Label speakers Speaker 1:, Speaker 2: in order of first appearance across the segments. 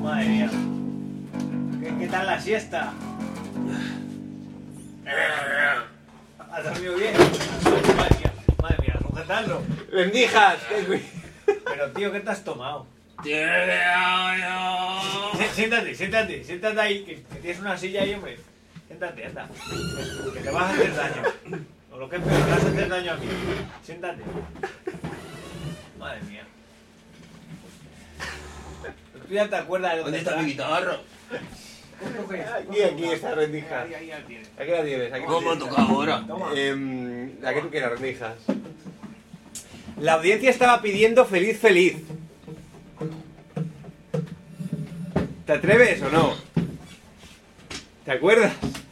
Speaker 1: Madre mía. ¿Qué tal la siesta? ¿Has dormido bien? Madre mía, sujetadlo.
Speaker 2: ¡Rendijas!
Speaker 1: Pero tío, ¿qué te has tomado? Siéntate ahí, que tienes una silla ahí, hombre. Siéntate, anda. Que te vas a hacer daño. O lo que es peor, te vas a hacer daño a mí. Siéntate. Madre mía. ¿Tú ya te acuerdas de
Speaker 3: ¿Dónde está mi guitarra?
Speaker 2: Aquí está rendijas.
Speaker 1: Ahí la tienes.
Speaker 2: Aquí la tienes. Aquí
Speaker 3: ¿Cómo ha tocado ahora?
Speaker 1: Toma.
Speaker 2: La que tú quieras, rendijas. La audiencia estaba pidiendo feliz, feliz. ¿Te atreves o no? ¿Te acuerdas?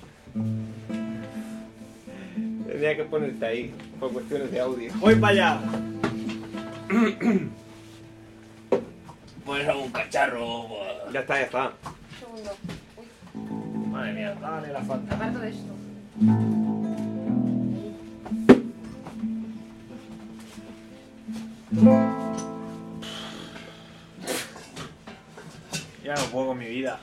Speaker 2: Tenía que ponerte ahí, por cuestiones de audio.
Speaker 1: Voy para allá.
Speaker 3: Pues a un cacharro.
Speaker 2: Ya está, ya está.
Speaker 4: Un segundo. Uy,
Speaker 1: Madre mía, dale la falta.
Speaker 4: aparto de esto.
Speaker 1: Ya no puedo con mi vida.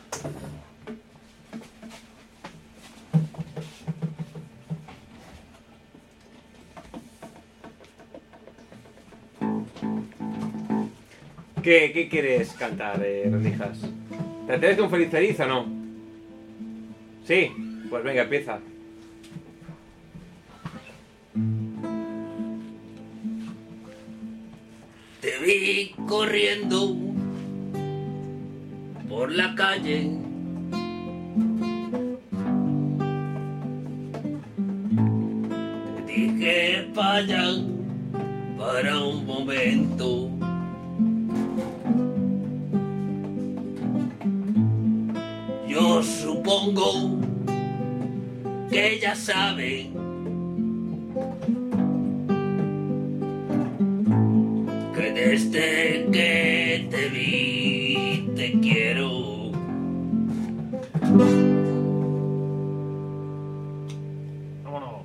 Speaker 2: ¿Qué quieres cantar, rendijas? ¿Te atreves con feliz, feliz o no? Sí, pues venga, empieza.
Speaker 3: Te vi corriendo por la calle. Te dije vaya para un momento. Yo supongo que ya saben que desde que te vi te quiero.
Speaker 1: Vámonos.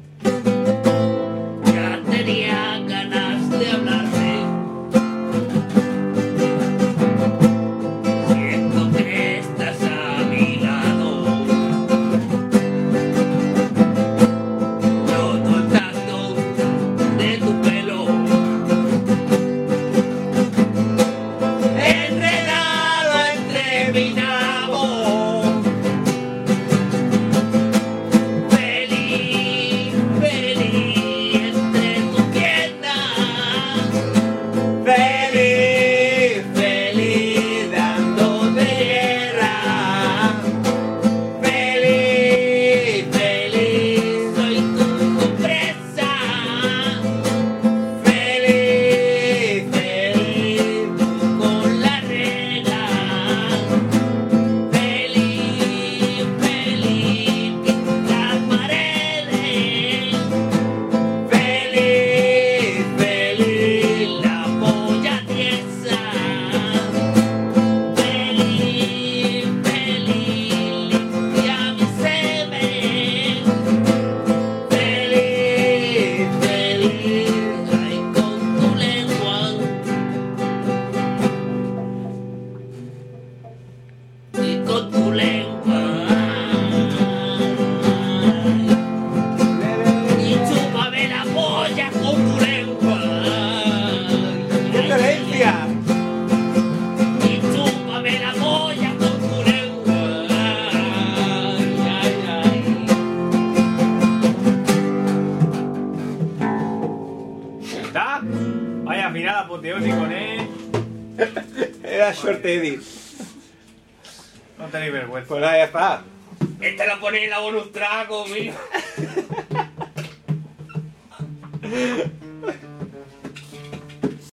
Speaker 3: Ya tenía ganas de hablarte. Siento que estás a mi lado. Noto el tacto de tu pelo. Enredado entre mi nabo. Feliz, feliz entre tus piernas.
Speaker 2: ¡Feliz!
Speaker 3: Feliz dándote guerra.
Speaker 2: ¡Feliz!
Speaker 3: Feliz, soy tu presa.
Speaker 2: ¡Feliz!
Speaker 3: Feliz, tú con la regla. Feliz, feliz, pintas paredes. Feliz, feliz, la polla tiesa. Feliz, feliz, limpia mi semen. Feliz, feliz, ay con tu lengua. Y con tu lengua. Y chúpame la polla con tu lengua.
Speaker 2: ¡Qué violencia!
Speaker 3: Y chúpame la polla con tu lengua. Ay, ay.
Speaker 1: ¿Está? Vaya final apoteósico, ¿eh?
Speaker 2: Era short edit.
Speaker 1: No tenéis vergüenza.
Speaker 2: Pues nada, ya está.
Speaker 3: Esta la ponéis en la bonus track, conmigo.